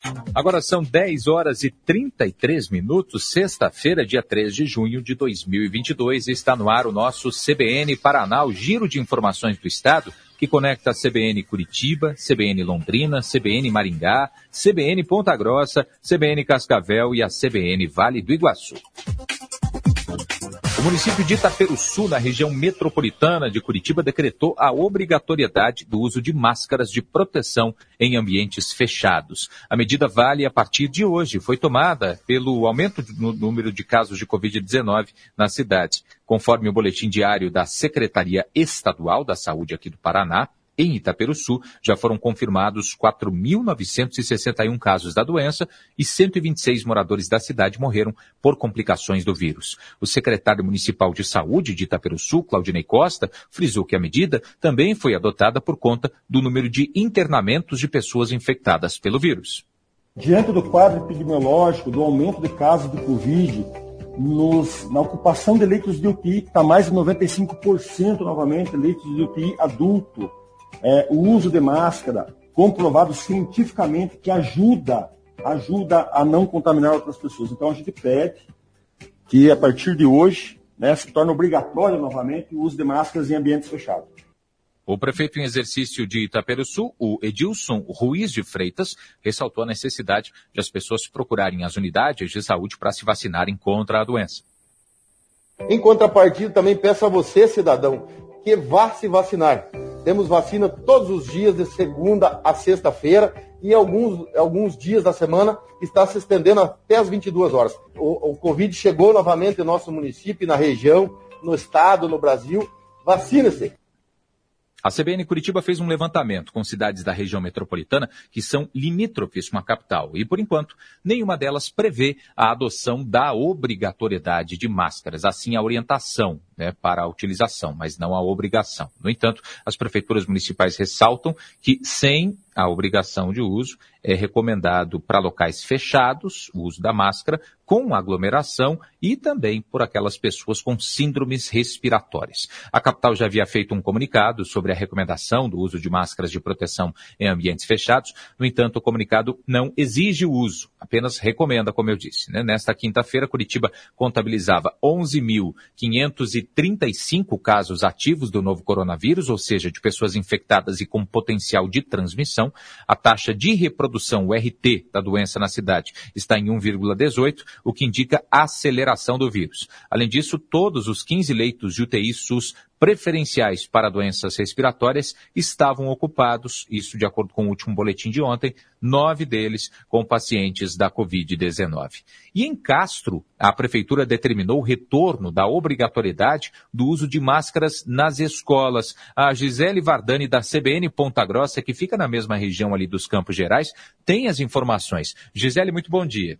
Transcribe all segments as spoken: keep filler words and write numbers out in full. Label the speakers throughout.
Speaker 1: Agora são dez horas e trinta e três minutos, sexta-feira, dia três de junho de dois mil e vinte e dois, está no ar o nosso C B N Paraná, o giro de informações do Estado, que conecta a C B N Curitiba, C B N Londrina, C B N Maringá, C B N Ponta Grossa, C B N Cascavel e a C B N Vale do Iguaçu. O município de Itaperuçu, na região metropolitana de Curitiba, decretou a obrigatoriedade do uso de máscaras de proteção em ambientes fechados. A medida vale a partir de hoje, foi tomada pelo aumento no número de casos de covid dezenove na cidade. Conforme o boletim diário da Secretaria Estadual da Saúde aqui do Paraná, em Itaperuçu, já foram confirmados quatro mil novecentos e sessenta e um casos da doença e cento e vinte e seis moradores da cidade morreram por complicações do vírus. O secretário municipal de saúde de Itaperuçu, Claudinei Costa, frisou que a medida também foi adotada por conta do número de internamentos de pessoas infectadas pelo vírus.
Speaker 2: Diante do quadro epidemiológico, do aumento de casos de Covid, nos, na ocupação de leitos de U T I, que está mais de noventa e cinco por cento novamente, leitos de U T I adulto, É, o uso de máscara, comprovado cientificamente que ajuda, ajuda a não contaminar outras pessoas. Então a gente pede que a partir de hoje, né, se torne obrigatório novamente o uso de máscaras em ambientes fechados.
Speaker 1: O prefeito em exercício de Itaperuçu, o Edilson Ruiz de Freitas, ressaltou a necessidade de as pessoas procurarem as unidades de saúde para se vacinarem contra a doença.
Speaker 3: Em contrapartida, também peço a você, cidadão, que vá se vacinar. Temos vacina todos os dias, de segunda a sexta-feira, e alguns, alguns dias da semana está se estendendo até as vinte e duas horas. O, o Covid chegou novamente no nosso município, na região, no estado, no Brasil. Vacine-se!
Speaker 1: A C B N Curitiba fez um levantamento com cidades da região metropolitana que são limítrofes com a capital e, por enquanto, nenhuma delas prevê a adoção da obrigatoriedade de máscaras, assim a orientação, né, para a utilização, mas não a obrigação. No entanto, as prefeituras municipais ressaltam que, sem a obrigação de uso, é recomendado para locais fechados o uso da máscara, com aglomeração e também por aquelas pessoas com síndromes respiratórias. A capital já havia feito um comunicado sobre a recomendação do uso de máscaras de proteção em ambientes fechados. No entanto, o comunicado não exige o uso, apenas recomenda, como eu disse, né? Nesta quinta-feira, Curitiba contabilizava onze mil quinhentos e trinta e cinco casos ativos do novo coronavírus, ou seja, de pessoas infectadas e com potencial de transmissão. A taxa de reprodução, o R T, da doença na cidade está em um vírgula dezoito, o que indica a aceleração do vírus. Além disso, todos os quinze leitos de U T I SUS preferenciais para doenças respiratórias estavam ocupados, isso de acordo com o último boletim de ontem, nove deles com pacientes da covid dezenove. E em Castro, a prefeitura determinou o retorno da obrigatoriedade do uso de máscaras nas escolas. A Gisele Vardani, da C B N Ponta Grossa, que fica na mesma região ali dos Campos Gerais, tem as informações. Gisele, muito bom dia.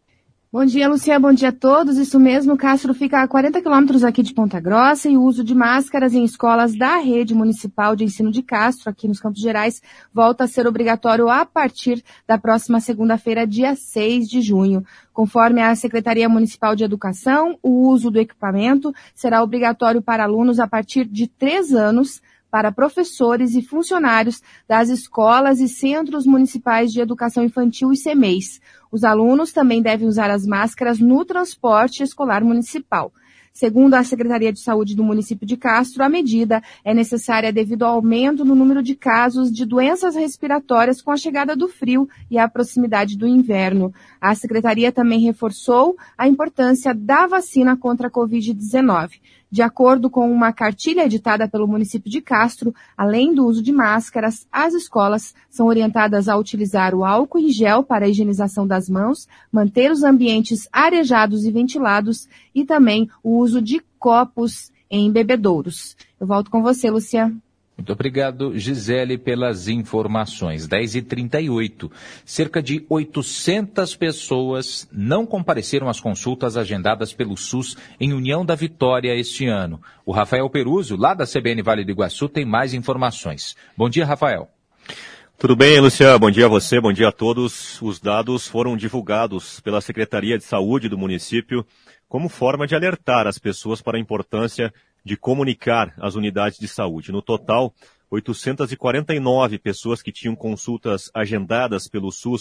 Speaker 4: Bom dia, Luciano. Bom dia a todos. Isso mesmo, Castro fica a quarenta quilômetros aqui de Ponta Grossa e o uso de máscaras em escolas da rede municipal de ensino de Castro, aqui nos Campos Gerais, volta a ser obrigatório a partir da próxima segunda-feira, dia seis de junho. Conforme a Secretaria Municipal de Educação, o uso do equipamento será obrigatório para alunos a partir de três anos, para professores e funcionários das escolas e centros municipais de educação infantil e C M E Is. Os alunos também devem usar as máscaras no transporte escolar municipal. Segundo a Secretaria de Saúde do município de Castro, a medida é necessária devido ao aumento no número de casos de doenças respiratórias com a chegada do frio e a proximidade do inverno. A Secretaria também reforçou a importância da vacina contra a covid dezenove. De acordo com uma cartilha editada pelo município de Castro, além do uso de máscaras, as escolas são orientadas a utilizar o álcool em gel para a higienização das mãos, manter os ambientes arejados e ventilados e também o uso de copos em bebedouros. Eu volto com você, Luciano.
Speaker 1: Muito obrigado, Gisele, pelas informações. dez e trinta e oito. Cerca de oitocentas pessoas não compareceram às consultas agendadas pelo SUS em União da Vitória este ano. O Rafael Peruzzo, lá da C B N Vale do Iguaçu, tem mais informações. Bom dia, Rafael.
Speaker 5: Tudo bem, Luciano? Bom dia a você, bom dia a todos. Os dados foram divulgados pela Secretaria de Saúde do município como forma de alertar as pessoas para a importância de comunicar as unidades de saúde. No total, oitocentas e quarenta e nove pessoas que tinham consultas agendadas pelo SUS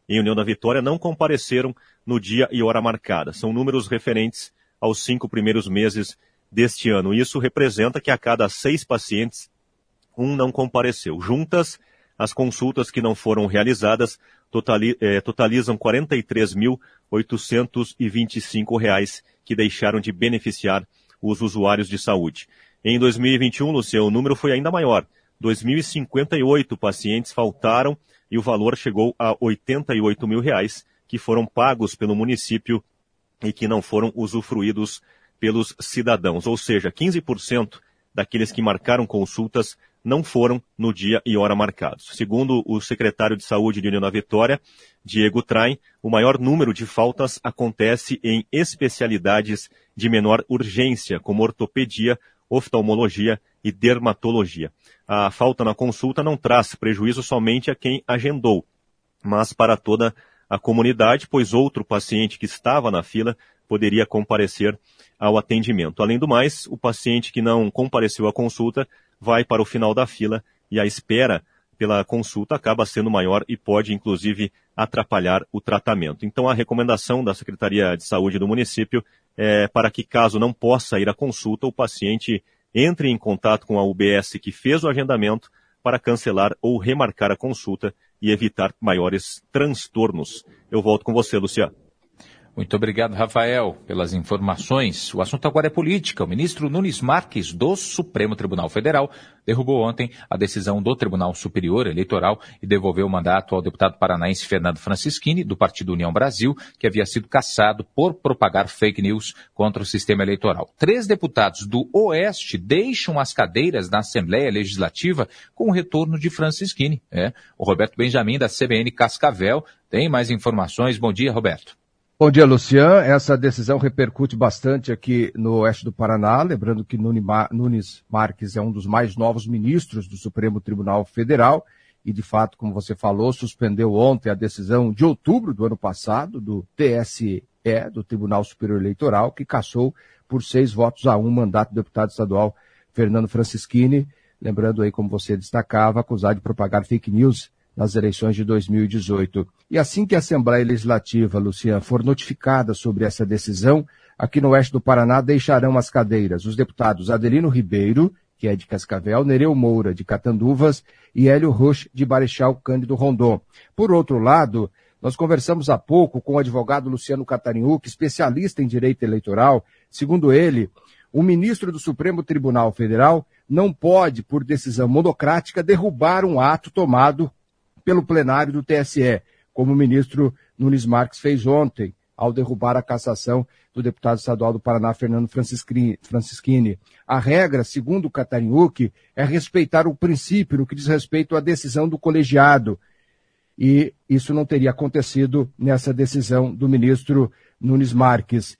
Speaker 5: em União da Vitória não compareceram no dia e hora marcada. São números referentes aos cinco primeiros meses deste ano. Isso representa que a cada seis pacientes, um não compareceu. Juntas, as consultas que não foram realizadas totali, eh, totalizam quarenta e três mil oitocentos e vinte e cinco reais que deixaram de beneficiar os usuários de saúde. Em dois mil e vinte e um, Luciano, o número foi ainda maior. dois mil e cinquenta e oito pacientes faltaram e o valor chegou a oitenta e oito mil reais que foram pagos pelo município e que não foram usufruídos pelos cidadãos. Ou seja, quinze por cento daqueles que marcaram consultas não foram no dia e hora marcados. Segundo o secretário de Saúde de União da Vitória, Diego Traem, o maior número de faltas acontece em especialidades de menor urgência, como ortopedia, oftalmologia e dermatologia. A falta na consulta não traz prejuízo somente a quem agendou, mas para toda a comunidade, pois outro paciente que estava na fila poderia comparecer ao atendimento. Além do mais, o paciente que não compareceu à consulta vai para o final da fila e a espera pela consulta acaba sendo maior e pode, inclusive, atrapalhar o tratamento. Então, a recomendação da Secretaria de Saúde do município é para que, caso não possa ir à consulta, o paciente entre em contato com a U B S que fez o agendamento para cancelar ou remarcar a consulta e evitar maiores transtornos. Eu volto com você, Luciano.
Speaker 1: Muito obrigado, Rafael, pelas informações. O assunto agora é política. O ministro Nunes Marques, do Supremo Tribunal Federal, derrubou ontem a decisão do Tribunal Superior Eleitoral e devolveu o mandato ao deputado paranaense Fernando Francischini, do Partido União Brasil, que havia sido cassado por propagar fake news contra o sistema eleitoral. Três deputados do Oeste deixam as cadeiras na Assembleia Legislativa com o retorno de Francischini. É, o Roberto Benjamin, da C B N Cascavel, tem mais informações. Bom dia, Roberto.
Speaker 6: Bom dia, Luciano. Essa decisão repercute bastante aqui no oeste do Paraná, lembrando que Nunes Marques é um dos mais novos ministros do Supremo Tribunal Federal e, de fato, como você falou, suspendeu ontem a decisão de outubro do ano passado do T S E, do Tribunal Superior Eleitoral, que cassou por seis votos a um o mandato do deputado estadual Fernando Francischini, lembrando aí, como você destacava, acusado de propagar fake news nas eleições de dois mil e dezoito. E assim que a Assembleia Legislativa, Luciano, for notificada sobre essa decisão, aqui no oeste do Paraná deixarão as cadeiras os deputados Adelino Ribeiro, que é de Cascavel, Nereu Moura, de Catanduvas, e Hélio Roche, de Marechal Cândido Rondon. Por outro lado, nós conversamos há pouco com o advogado Luciano Catarinhuc, especialista em direito eleitoral. Segundo ele, o ministro do Supremo Tribunal Federal não pode, por decisão monocrática, derrubar um ato tomado pelo plenário do T S E, como o ministro Nunes Marques fez ontem, ao derrubar a cassação do deputado estadual do Paraná, Fernando Francischini. A regra, segundo o Catarinhuc, é respeitar o princípio no que diz respeito à decisão do colegiado. E isso não teria acontecido nessa decisão do ministro Nunes Marques.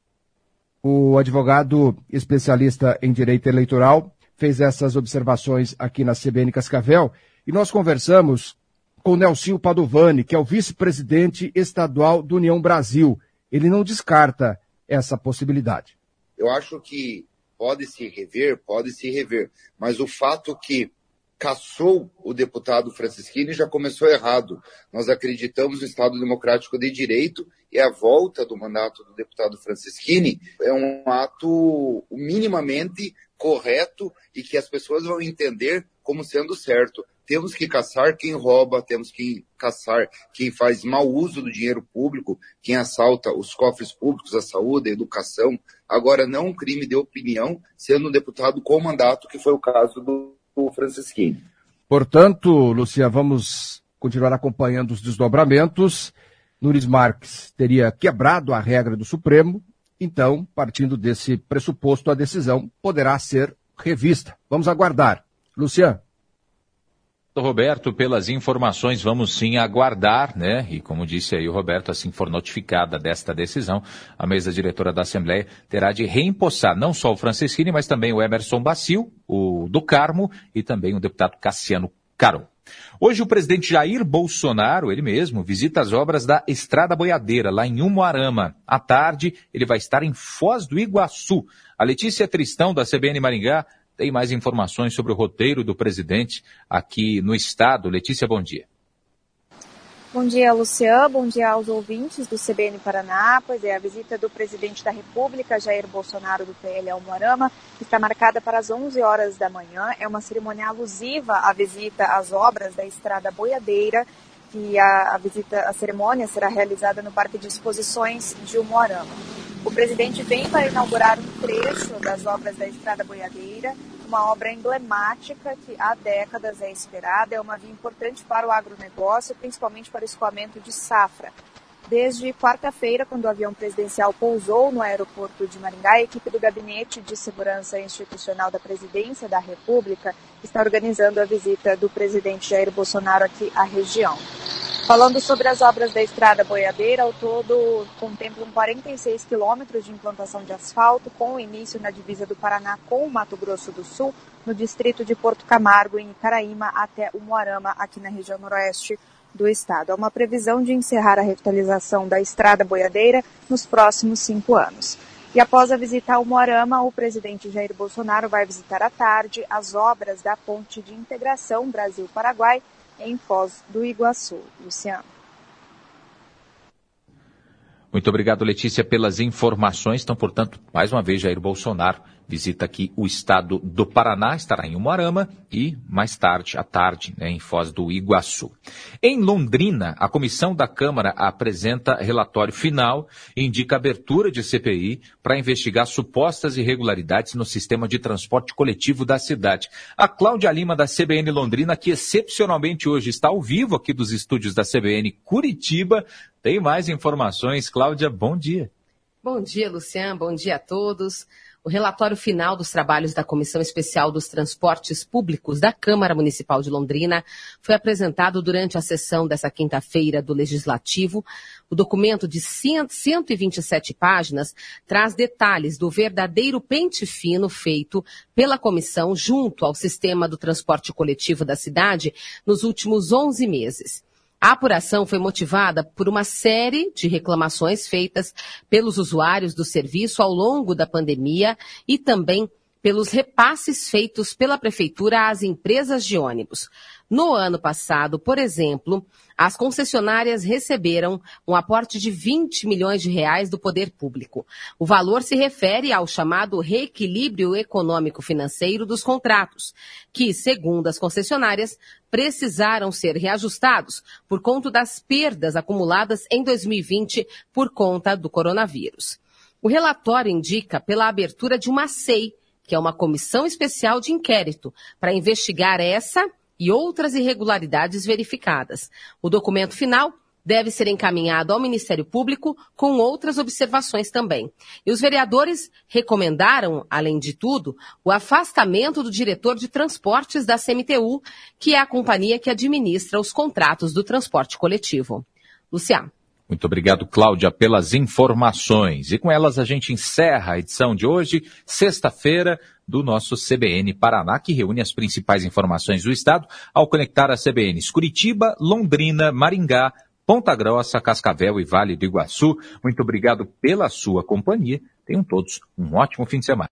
Speaker 6: O advogado especialista em direito eleitoral fez essas observações aqui na C B N Cascavel e nós conversamos com Nelsinho Padovani, que é o vice-presidente estadual do União Brasil. Ele não descarta essa possibilidade.
Speaker 7: Eu acho que pode se rever, pode se rever, mas o fato que cassou o deputado Francischini já começou errado. Nós acreditamos no Estado Democrático de Direito e a volta do mandato do deputado Francischini é um ato minimamente correto e que as pessoas vão entender como sendo certo. Temos que caçar quem rouba, temos que caçar quem faz mau uso do dinheiro público, quem assalta os cofres públicos, a saúde, a educação. Agora, não um crime de opinião, sendo um deputado com mandato, que foi o caso do Francischini.
Speaker 6: Portanto, Lucia, vamos continuar acompanhando os desdobramentos. Nunes Marques teria quebrado a regra do Supremo, então, partindo desse pressuposto, a decisão poderá ser revista. Vamos aguardar. Luciano.
Speaker 1: Roberto, pelas informações, vamos sim aguardar, né? E como disse aí o Roberto, assim for notificada desta decisão, a mesa diretora da Assembleia terá de reempossar não só o Francischini, mas também o Emerson Bacil, o do Carmo e também o deputado Cassiano Caron. Hoje o presidente Jair Bolsonaro, ele mesmo, visita as obras da Estrada Boiadeira, lá em Umuarama. À tarde, ele vai estar em Foz do Iguaçu. A Letícia Tristão, da C B N Maringá, tem mais informações sobre o roteiro do presidente aqui no estado. Letícia, bom dia.
Speaker 8: Bom dia, Lucian. Bom dia aos ouvintes do C B N Paraná. Pois é, a visita do presidente da República, Jair Bolsonaro, do P L ao Umuarama, está marcada para as onze horas da manhã. É uma cerimônia alusiva à visita às obras da Estrada Boiadeira, que a, a visita, a cerimônia será realizada no Parque de Exposições de Umuarama. O presidente vem para inaugurar um trecho das obras da Estrada Boiadeira, uma obra emblemática que há décadas é esperada, é uma via importante para o agronegócio, principalmente para o escoamento de safra. Desde quarta-feira, quando o avião presidencial pousou no aeroporto de Maringá, a equipe do Gabinete de Segurança Institucional da Presidência da República está organizando a visita do presidente Jair Bolsonaro aqui à região. Falando sobre as obras da Estrada Boiadeira, ao todo contemplam quarenta e seis quilômetros de implantação de asfalto, com início na divisa do Paraná com o Mato Grosso do Sul, no distrito de Porto Camargo, em Icaraíma, até Umuarama, aqui na região noroeste do estado. Há uma previsão de encerrar a revitalização da Estrada Boiadeira nos próximos cinco anos. E após a visita ao Umuarama, o presidente Jair Bolsonaro vai visitar à tarde as obras da Ponte de Integração Brasil-Paraguai, em Foz do Iguaçu. Luciano.
Speaker 1: Muito obrigado, Letícia, pelas informações. Então, portanto, mais uma vez, Jair Bolsonaro visita aqui o estado do Paraná, estará em Umuarama e, mais tarde, à tarde, né, em Foz do Iguaçu. Em Londrina, a comissão da Câmara apresenta relatório final e indica abertura de C P I para investigar supostas irregularidades no sistema de transporte coletivo da cidade. A Cláudia Lima, da C B N Londrina, que excepcionalmente hoje está ao vivo aqui dos estúdios da C B N Curitiba, tem mais informações. Cláudia, bom dia.
Speaker 9: Bom dia, Luciano. Bom dia a todos. O relatório final dos trabalhos da Comissão Especial dos Transportes Públicos da Câmara Municipal de Londrina foi apresentado durante a sessão dessa quinta-feira do Legislativo. O documento de cento e vinte e sete páginas traz detalhes do verdadeiro pente fino feito pela comissão junto ao sistema do transporte coletivo da cidade nos últimos onze meses. A apuração foi motivada por uma série de reclamações feitas pelos usuários do serviço ao longo da pandemia e também pelos repasses feitos pela Prefeitura às empresas de ônibus. No ano passado, por exemplo, as concessionárias receberam um aporte de vinte milhões de reais do poder público. O valor se refere ao chamado reequilíbrio econômico-financeiro dos contratos, que, segundo as concessionárias, precisaram ser reajustados por conta das perdas acumuladas em dois mil e vinte por conta do coronavírus. O relatório indica pela abertura de uma C E I, que é uma comissão especial de inquérito, para investigar essa e outras irregularidades verificadas. O documento final deve ser encaminhado ao Ministério Público com outras observações também. E os vereadores recomendaram, além de tudo, o afastamento do diretor de transportes da C M T U, que é a companhia que administra os contratos do transporte coletivo. Luciano.
Speaker 1: Muito obrigado, Cláudia, pelas informações. E com elas a gente encerra a edição de hoje, sexta-feira, do nosso C B N Paraná, que reúne as principais informações do estado ao conectar as C B Ns Curitiba, Londrina, Maringá, Ponta Grossa, Cascavel e Vale do Iguaçu. Muito obrigado pela sua companhia. Tenham todos um ótimo fim de semana.